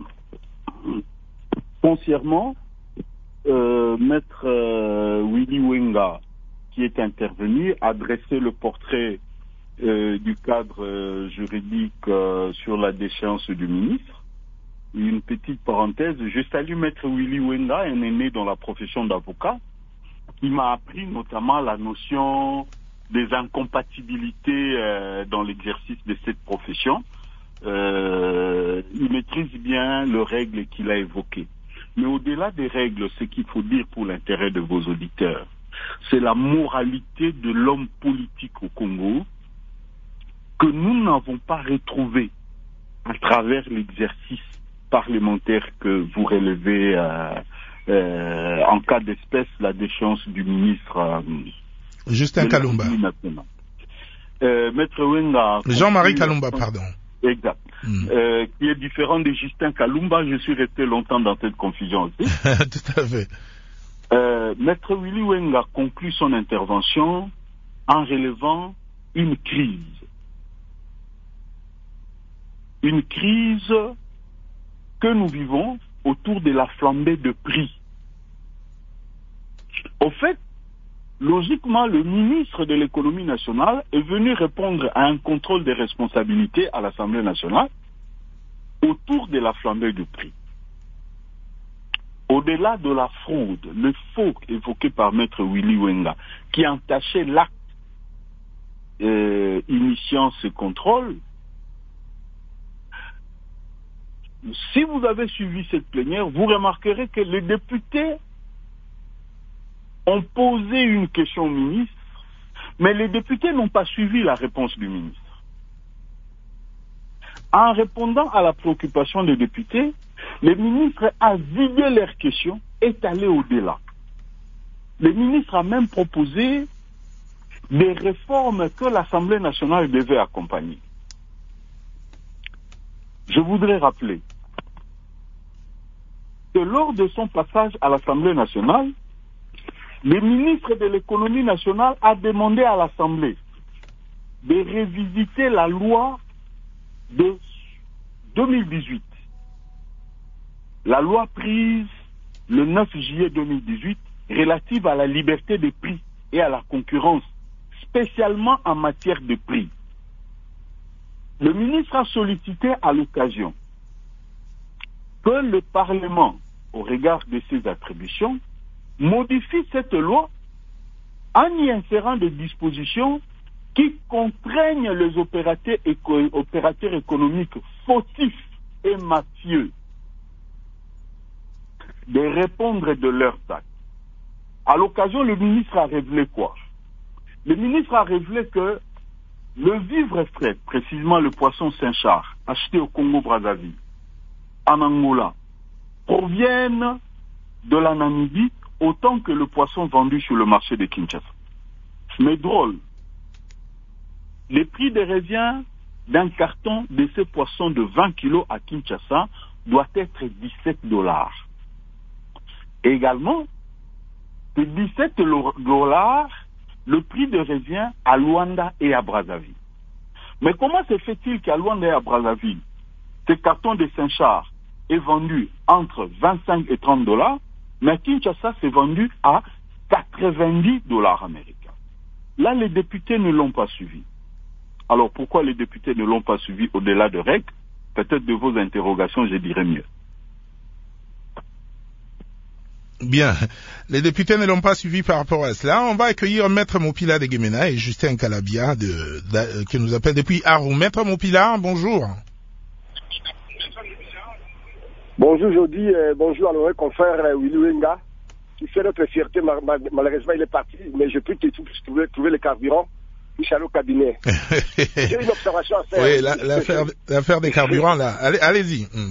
foncièrement, euh, Maître euh, Willy Wenga, qui est intervenu, a dressé le portrait euh, du cadre euh, juridique euh, sur la déchéance du ministre. Une petite parenthèse, je salue Maître Willy Wenga, un aîné dans la profession d'avocat, qui m'a appris notamment la notion des incompatibilités euh, dans l'exercice de cette profession. Euh, il maîtrise bien les règles qu'il a évoquées. Mais au-delà des règles, ce qu'il faut dire pour l'intérêt de vos auditeurs, c'est la moralité de l'homme politique au Congo que nous n'avons pas retrouvé à travers l'exercice parlementaire que vous relevez euh, euh, en cas d'espèce la déchéance du ministre euh, Justin Kalumba. Euh, Maître Wenga. Jean-Marie Kalumba, pardon. Exact. Mm. Euh, qui est différent de Justin Kalumba, je suis resté longtemps dans cette confusion aussi. Tout à fait. Euh, Maître Willy Wenga conclut son intervention en relevant une crise. Une crise que nous vivons autour de la flambée de prix. Au fait, logiquement, le ministre de l'économie nationale est venu répondre à un contrôle des responsabilités à l'Assemblée nationale autour de la flambée du prix. Au-delà de la fraude, le faux évoqué par Maître Willy Wenga, qui entachait l'acte euh, initiant ce contrôle, si vous avez suivi cette plénière, vous remarquerez que les députés ont posé une question au ministre, mais les députés n'ont pas suivi la réponse du ministre. En répondant à la préoccupation des députés, le ministre a vidé leurs questions et est allé au-delà. Le ministre a même proposé des réformes que l'Assemblée nationale devait accompagner. Je voudrais rappeler que lors de son passage à l'Assemblée nationale, le ministre de l'économie nationale a demandé à l'Assemblée de révisiter la loi de deux mille dix-huit. La loi prise le neuf juillet deux mille dix-huit relative à la liberté des prix et à la concurrence, spécialement en matière de prix. Le ministre a sollicité à l'occasion que le Parlement, au regard de ses attributions, modifie cette loi en y insérant des dispositions qui contraignent les opérateurs, éco opérateurs économiques fautifs et mafieux de répondre de leurs actes. À l'occasion, le ministre a révélé quoi? Le ministre a révélé que le vivre frais, précisément le poisson Saint-Charles, acheté au Congo-Brazzaville, en Angola, proviennent de la Namibie autant que le poisson vendu sur le marché de Kinshasa. Mais drôle, les prix de revient d'un carton de ce poisson de vingt kilos à Kinshasa doit être dix-sept dollars. Également, de dix-sept dollars, le prix de revient à Luanda et à Brazzaville. Mais comment se fait-il qu'à Luanda et à Brazzaville, ce carton de Saint-Charles est vendu entre vingt-cinq et trente dollars, mais à Kinshasa, c'est vendu à quatre-vingt-dix dollars américains. Là, les députés ne l'ont pas suivi. Alors, pourquoi les députés ne l'ont pas suivi au-delà de règles? Peut-être de vos interrogations, je dirais mieux. Bien. Les députés ne l'ont pas suivi par rapport à cela. On va accueillir Maître Mopila de Guémena et Justin Calabia de, de, qui nous appelle depuis Arou. Maître Mopila, bonjour. Bonjour Jody, euh, bonjour à notre confrère euh, Willy Wenga, qui fait notre fierté. Ma, ma, malheureusement, il est parti, mais je peux trouver, trouver le carburant. Je suis allé au cabinet. J'ai une observation à faire. Oui, la, l'affaire, l'affaire des carburants, là. Allez, allez-y. Mm.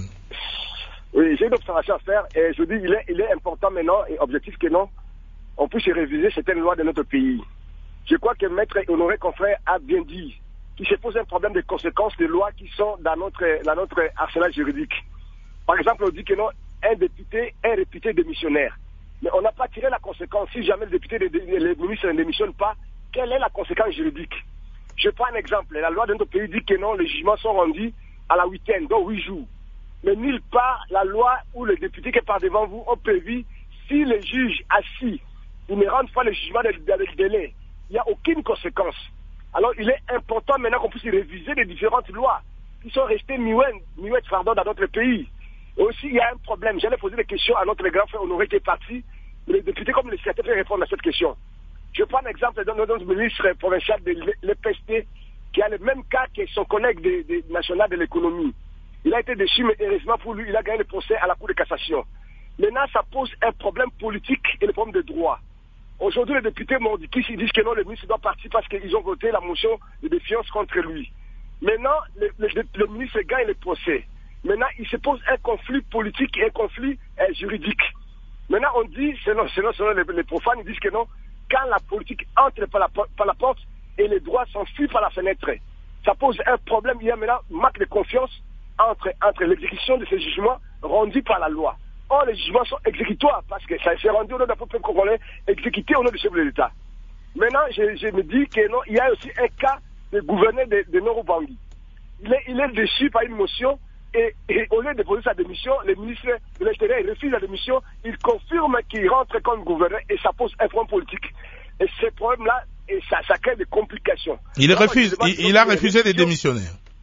Oui, j'ai une observation à faire et je dis il est, il est important maintenant et objectif que non, on puisse réviser certaines lois de notre pays. Je crois que Maître Honoré Confrère a bien dit qu'il se pose un problème de conséquences des lois qui sont dans notre, dans notre arsenal juridique. Par exemple, on dit que non, un député est réputé démissionnaire. Mais on n'a pas tiré la conséquence. Si jamais le député, le ministre ne démissionne pas, quelle est la conséquence juridique? Je prends un exemple. La loi de notre pays dit que non, les jugements sont rendus à la huitaine, donc huit jours. Mais nulle part, la loi ou le député qui est par devant vous ont prévu, si les juges assis, ils ne rendent pas le jugement avec le délai, il n'y a aucune conséquence. Alors il est important maintenant qu'on puisse réviser les différentes lois qui sont restées muettes, muettes pardon, dans notre pays. Et aussi, il y a un problème. J'allais poser des questions à notre grand frère Honoré qui est parti. Les députés comme les sénateurs peuvent répondre à cette question. Je prends un exemple de notre ministre provincial de l'E P S T qui a le même cas que son collègue de, de, national de l'économie. Il a été déchu, mais heureusement pour lui, il a gagné le procès à la Cour de cassation. Maintenant, ça pose un problème politique et le problème de droit. Aujourd'hui, les députés m'ont dit qu'ils disent que non, le ministre doit partir parce qu'ils ont voté la motion de défiance contre lui. Maintenant, le, le, le ministre gagne le procès. Maintenant, il se pose un conflit politique et un conflit euh, juridique. Maintenant, on dit, selon, selon, selon les, les profanes, ils disent que non, quand la politique entre par la, par la porte et les droits s'enfuient par la fenêtre, ça pose un problème. Il y a maintenant un manque de confiance entre, entre l'exécution de ces jugements rendus par la loi. Or, les jugements sont exécutoires parce que ça s'est rendu au nom d'un peuple congolais, exécuté au nom du chef de l'État. Maintenant, je, je me dis que non, il y a aussi un cas de gouverneur de, de Nord-Ubangi. Il est, il est déchu par une motion et, et au lieu de poser sa démission, le ministre de l'Intérieur refuse la démission, il confirme qu'il rentre comme gouverneur et ça pose un problème politique. Et ce problème-là, et ça, ça crée des complications. Il, Alors, refuse, il, il a refusé de démissionner.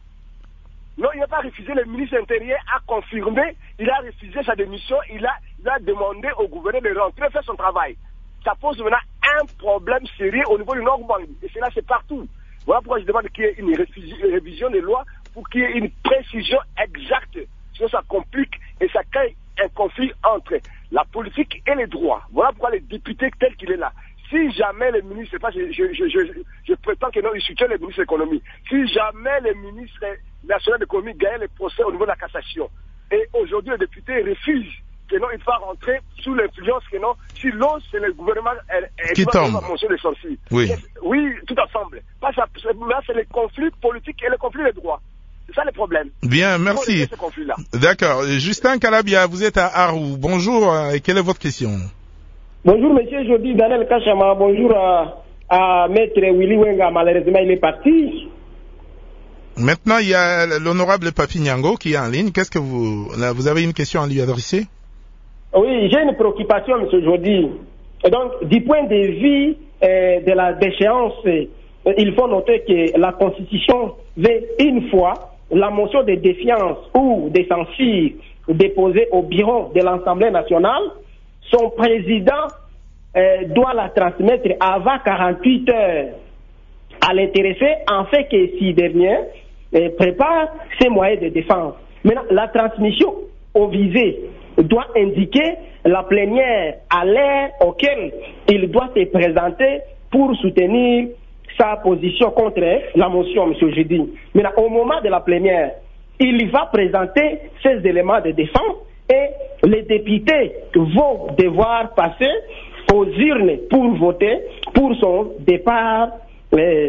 Non, il n'a pas refusé, le ministre intérieur a confirmé, il a refusé sa démission, il a, il a demandé au gouverneur de rentrer faire son travail. Ça pose maintenant un problème sérieux au niveau du Nord-Ubangi. Et cela, c'est partout. Voilà pourquoi je demande qu'il y ait une révision des lois pour qu'il y ait une précision exacte. Sinon, ça complique et ça crée un conflit entre la politique et les droits. Voilà pourquoi les députés tels qu'il est là. Si jamais le ministre, pas, je, je, je, je, je prétends que non, il soutient le ministre de l'économie. Si jamais le ministre national de l'économie gagne le procès au niveau de la cassation, et aujourd'hui les députés refusent que non, il va rentrer sous l'influence que non, si l'on, c'est le gouvernement elle, elle qui tombe. Motion de censure. Oui. Oui, tout ensemble. Pas ça, là, c'est le conflit politique et le conflit des droits. C'est ça le problème. Bien, merci. D'accord. Justin Calabia, vous êtes à Arou. Bonjour, et quelle est votre question? Bonjour, monsieur Jody Daniel Kachama. Bonjour à, à Maître Willy Wenga. Malheureusement, il est parti. Maintenant, il y a l'honorable Papi Nyango qui est en ligne. Qu'est-ce que vous, là, vous avez une question à lui adresser? Oui, j'ai une préoccupation, monsieur Jody. Et donc, du point de vue euh, de la déchéance, euh, il faut noter que la Constitution veut une fois la motion de défiance ou de censure déposée au bureau de l'Assemblée nationale, son président euh, doit la transmettre avant quarante-huit heures à l'intéressé, en fait que si dernier euh, prépare ses moyens de défense. Maintenant, la transmission au visé doit indiquer la plénière à l'heure auquel il doit se présenter pour soutenir sa position contre la motion, M. Jody. Maintenant, au moment de la plénière, il va présenter ces éléments de défense et les députés vont devoir passer aux urnes pour voter pour son départ, euh,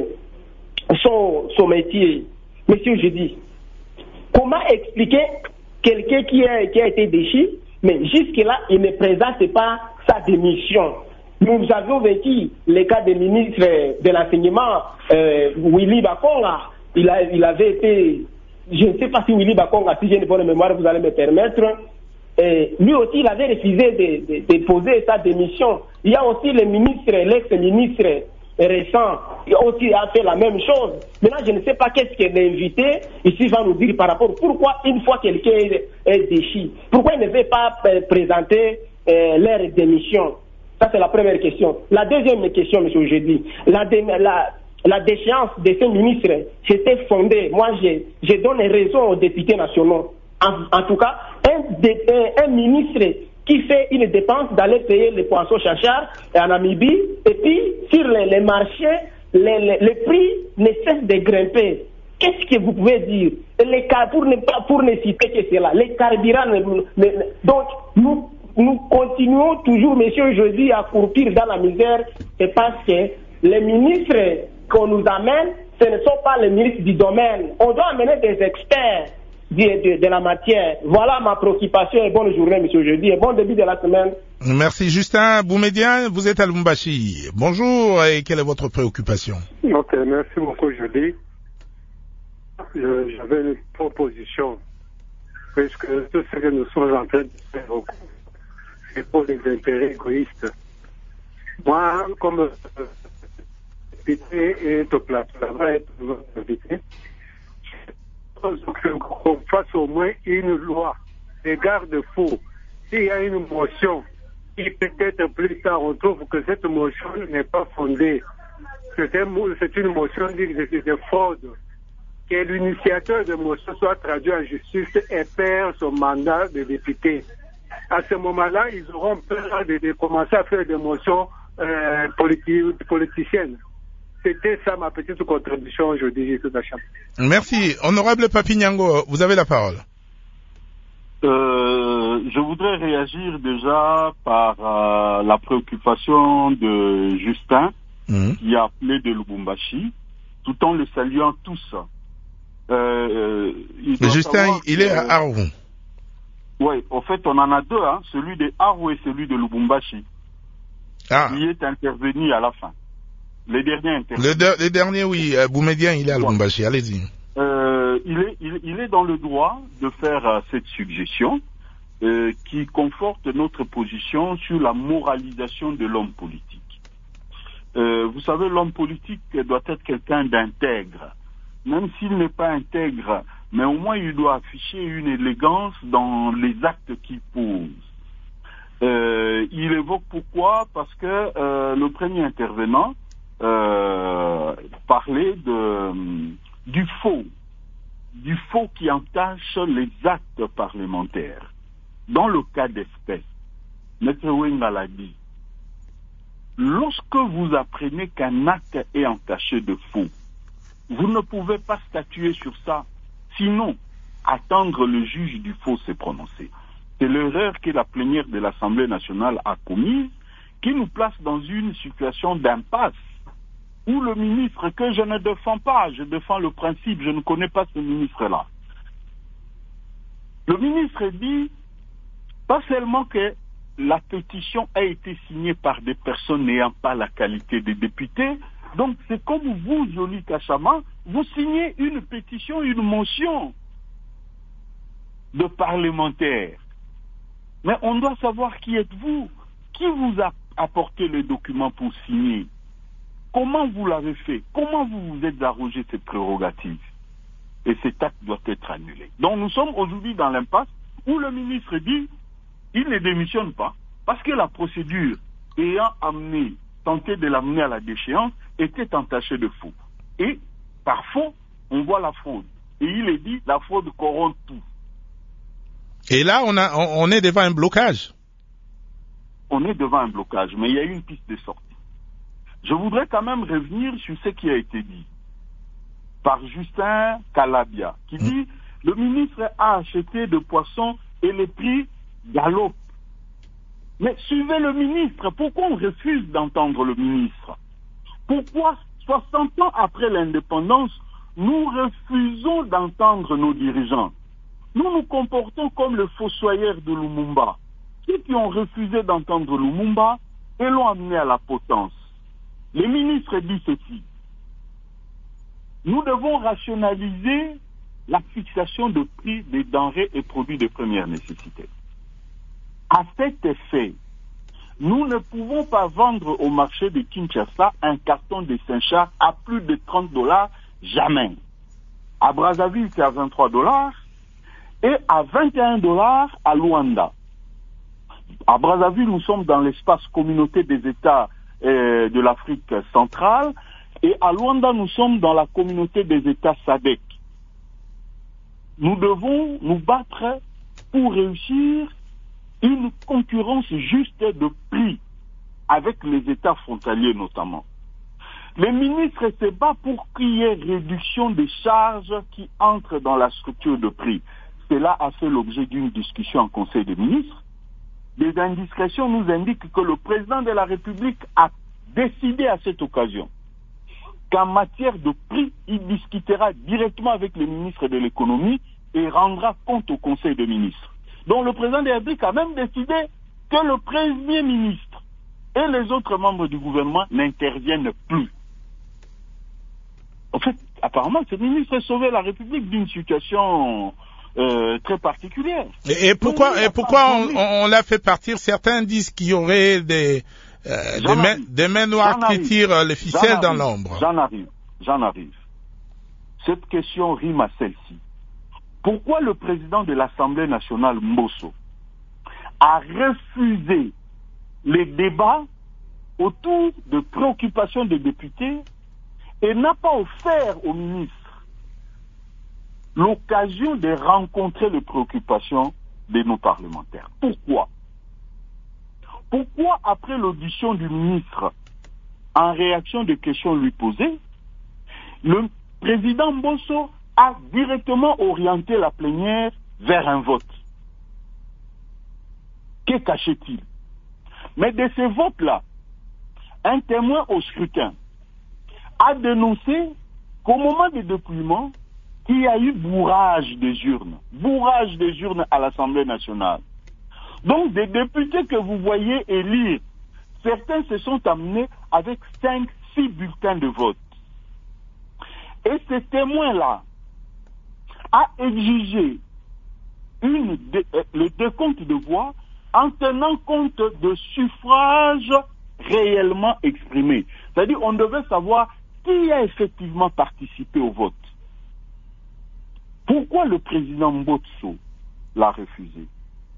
son, son métier. Monsieur Jody, comment expliquer quelqu'un qui a, qui a été déchu, mais jusque-là, il ne présente pas sa démission? Nous avions vécu le cas du ministre de l'enseignement, euh, Willy Bakonga. Il, a, il avait été, je ne sais pas si Willy Bakonga, si j'ai une bonne mémoire, vous allez me permettre, et lui aussi, il avait refusé de, de, de poser sa démission Il y a aussi le ministre, l'ex-ministre récent, qui aussi a fait la même chose. Maintenant, je ne sais pas qu'est-ce que l'invité ici va nous dire par rapport. Pourquoi, une fois quelqu'un est, est déchu, pourquoi il ne veut pas euh, présenter euh, leur démission? Ça, c'est la première question. La deuxième question, M. Oujedi, la, la, la déchéance de ces ministres, c'était fondé. Moi, je, je donne raison aux députés nationaux. En, en tout cas, un, un, un ministre qui fait une dépense d'aller payer les poissons chachars en Namibie, et puis sur les, les marchés, les, les, les prix ne cessent de grimper. Qu'est-ce que vous pouvez dire? Les, pour, ne, pour ne citer que cela, les carburants. Ne, ne, donc, nous, nous continuons toujours, monsieur, aujourd'hui, à courir dans la misère, c'est parce que les ministres qu'on nous amène, ce ne sont pas les ministres du domaine. On doit amener des experts de, de, de la matière. Voilà ma préoccupation et bonne journée, monsieur Jeudi, et bon début de la semaine. Merci. Justin Boumedian, vous êtes à Lubumbashi. Bonjour, et quelle est votre préoccupation? Ok, merci beaucoup, Jeudi. J'avais une proposition, puisque tout ce que nous sommes en train de faire, c'est pour les intérêts égoïstes. Moi, comme député et au plateau là-bas, et votre invité, qu'on fasse au moins une loi, des garde-fous. S'il y a une motion qui peut-être plus tard on trouve que cette motion n'est pas fondée, c'est une motion de fraude, que l'initiateur de motion soit traduit en justice et perd son mandat de député. À ce moment-là, ils auront peur de, de commencer à faire des motions euh, politi- politiciennes. C'était ça ma petite contribution aujourd'hui, tout à chambre. Merci. Honorable Papinyango, vous avez la parole. Euh, je voudrais réagir déjà par euh, la préoccupation de Justin, mmh. qui a appelé de Lubumbashi, tout en le saluant tous. Euh, il Mais Justin, il est que, à Arou. Oui, en fait, on en a deux, hein, celui de Arou et celui de Lubumbashi, ah. qui est intervenu à la fin. Les derniers intervenus. Le de, les derniers, oui. Euh, Boumedian, il est à Lubumbashi. Allez-y. Euh, il, est, il, il est dans le droit de faire euh, cette suggestion euh, qui conforte notre position sur la moralisation de l'homme politique. Euh, vous savez, l'homme politique doit être quelqu'un d'intègre. Même s'il n'est pas intègre, mais au moins il doit afficher une élégance dans les actes qu'il pose. Euh, il évoque pourquoi? Parce que euh, le premier intervenant Euh, parler de, du faux, du faux qui entache les actes parlementaires. Dans le cas d'espèce, Maître Wenga l'a dit, lorsque vous apprenez qu'un acte est entaché de faux, vous ne pouvez pas statuer sur ça, sinon attendre le juge du faux se prononcer. C'est l'erreur que la plénière de l'Assemblée nationale a commise, qui nous place dans une situation d'impasse, où le ministre que je ne défends pas, je défends le principe, je ne connais pas ce ministre-là. Le ministre dit, pas seulement que la pétition a été signée par des personnes n'ayant pas la qualité de députés, donc c'est comme vous, Johnny Kachama, vous signez une pétition, une motion de parlementaire. Mais on doit savoir qui êtes-vous, qui vous a apporté les documents pour signer. Comment vous l'avez fait? Comment vous vous êtes arrogé cette prérogative? Et cet acte doit être annulé. Donc nous sommes aujourd'hui dans l'impasse où le ministre dit il ne démissionne pas parce que la procédure ayant amené, tenté de l'amener à la déchéance était entachée de faux. Et par faux, on voit la fraude. Et il est dit la fraude corrompt tout. Et là, on, a, on est devant un blocage. On est devant un blocage, mais il y a une piste de sortie. Je voudrais quand même revenir sur ce qui a été dit par Justin Calabia, qui dit mmh. le ministre a acheté de poissons et les prix galopent. Mais suivez le ministre. Pourquoi on refuse d'entendre le ministre? Pourquoi, soixante ans après l'indépendance, nous refusons d'entendre nos dirigeants? Nous nous comportons comme le fossoyeur de Lumumba. Ceux qui ont refusé d'entendre Lumumba et l'ont amené à la potence. Le ministre dit ceci. Nous devons rationaliser la fixation de prix des denrées et produits de première nécessité. À cet effet, Nous ne pouvons pas vendre au marché de Kinshasa un carton de Saint-Charles à plus de trente dollars, jamais. À Brazzaville, c'est à vingt-trois dollars et à vingt et un dollars à Luanda. À Brazzaville, nous sommes dans l'espace communauté des États euh, de l'Afrique centrale et à Luanda, nous sommes dans la communauté des États S A D C. Nous devons nous battre pour réussir une concurrence juste de prix avec les États frontaliers notamment. Les ministres se battent pour qu'il y ait réduction des charges qui entrent dans la structure de prix. Cela a fait l'objet d'une discussion en Conseil des ministres. Des indiscrétions nous indiquent que le président de la République a décidé à cette occasion qu'en matière de prix, il discutera directement avec les ministres de l'économie et rendra compte au Conseil des ministres. Donc le président de la République a même décidé que le Premier ministre et les autres membres du gouvernement n'interviennent plus. En fait, apparemment, ce ministre a sauvé la République d'une situation euh, très particulière. Et, et pourquoi, et pourquoi on, on l'a fait partir? Certains disent qu'il y aurait des, euh, des, mains, des mains noires qui tirent les ficelles dans l'ombre. J'en arrive, j'en arrive. Cette question rime à celle-ci. Pourquoi le président de l'Assemblée nationale, Mbosso, a refusé les débats autour de préoccupations des députés et n'a pas offert au ministre l'occasion de rencontrer les préoccupations de nos parlementaires? Pourquoi? Pourquoi, après l'audition du ministre, en réaction des questions lui posées, le président Mbosso a directement orienté la plénière vers un vote? Que cachait-il? Mais de ces votes-là, un témoin au scrutin a dénoncé qu'au moment des dépouillements, il y a eu bourrage des urnes, bourrage des urnes à l'Assemblée nationale. Donc des députés que vous voyez élire, certains se sont amenés avec cinq, six bulletins de vote. Et ce témoin-là a exigé une dé, euh, le décompte de voix en tenant compte de suffrages réellement exprimés. C'est-à-dire on devait savoir qui a effectivement participé au vote. Pourquoi le président Mbosso l'a refusé?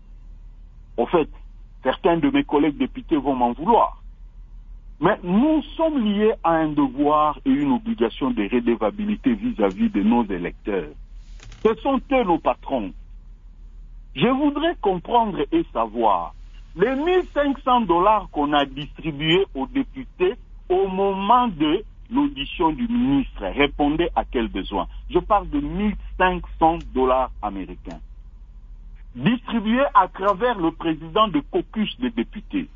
En fait, certains de mes collègues députés vont m'en vouloir. Mais nous sommes liés à un devoir et une obligation de redevabilité vis-à-vis de nos électeurs. Ce sont eux nos patrons. Je voudrais comprendre et savoir les mille cinq cents dollars qu'on a distribués aux députés au moment de l'audition du ministre répondait à quel besoin? Je parle de mille cinq cents dollars américains distribués à travers le président de caucus des députés.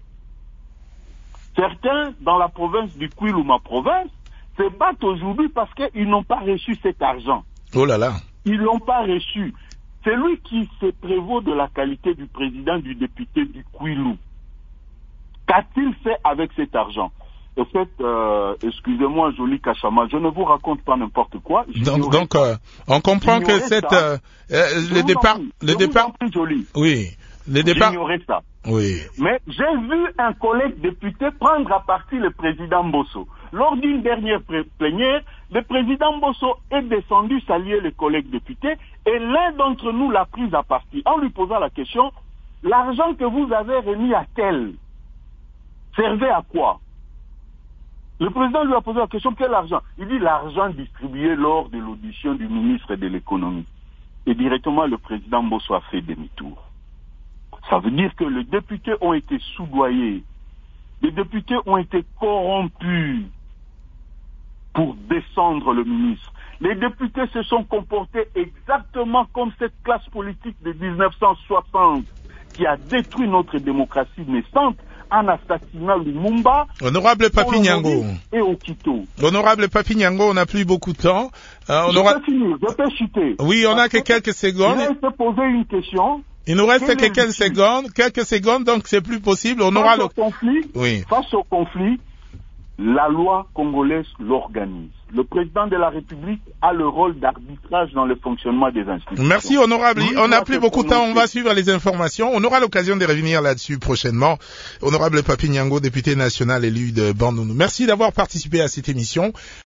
Certains dans la province du Kwilu, ma province, se battent aujourd'hui parce qu'ils n'ont pas reçu cet argent. Oh là là. Ils l'ont pas reçu. C'est lui qui se prévaut de la qualité du président du député du Kwilu. Qu'a-t-il fait avec cet argent? En fait, euh, excusez-moi, joli Kachama, je ne vous raconte pas n'importe quoi. Donc, donc euh, on comprend que cette euh, euh, le départ, le départ, joli. Oui, le départ. J'ignorais ça. Oui. Mais j'ai vu un collègue député prendre à partie le président Mbosso. Lors d'une dernière plénière, le président Mbosso est descendu saluer les collègues députés et l'un d'entre nous l'a pris à partie en lui posant la question: l'argent que vous avez remis à tel servait à quoi? Le président lui a posé la question: quel argent? Il dit: l'argent distribué lors de l'audition du ministre de l'économie. Et directement, le président Mbosso a fait demi-tour. Ça veut dire que les députés ont été soudoyés, les députés ont été corrompus pour descendre le ministre. Les députés se sont comportés exactement comme cette classe politique de dix-neuf cent soixante qui a détruit notre démocratie naissante en assassinant Lumumba. Honorable Papi Nyango. Et Okito. Honorable Papi Nyango, on n'a plus beaucoup de temps. Euh, on je aura... peux finir, je peux chuter. Oui, on n'a que quelques secondes. Je vais te poser une question. Il nous reste que quelques secondes, quelques secondes, donc c'est plus possible. On face aura au le conflit. Oui. Face au conflit, la loi congolaise l'organise. Le président de la République a le rôle d'arbitrage dans le fonctionnement des institutions. Merci, honorable. On n'a plus beaucoup de temps, on va suivre les informations. On aura l'occasion de revenir là-dessus prochainement. Honorable Papi Nyango, député national élu de Bandundu. Merci d'avoir participé à cette émission.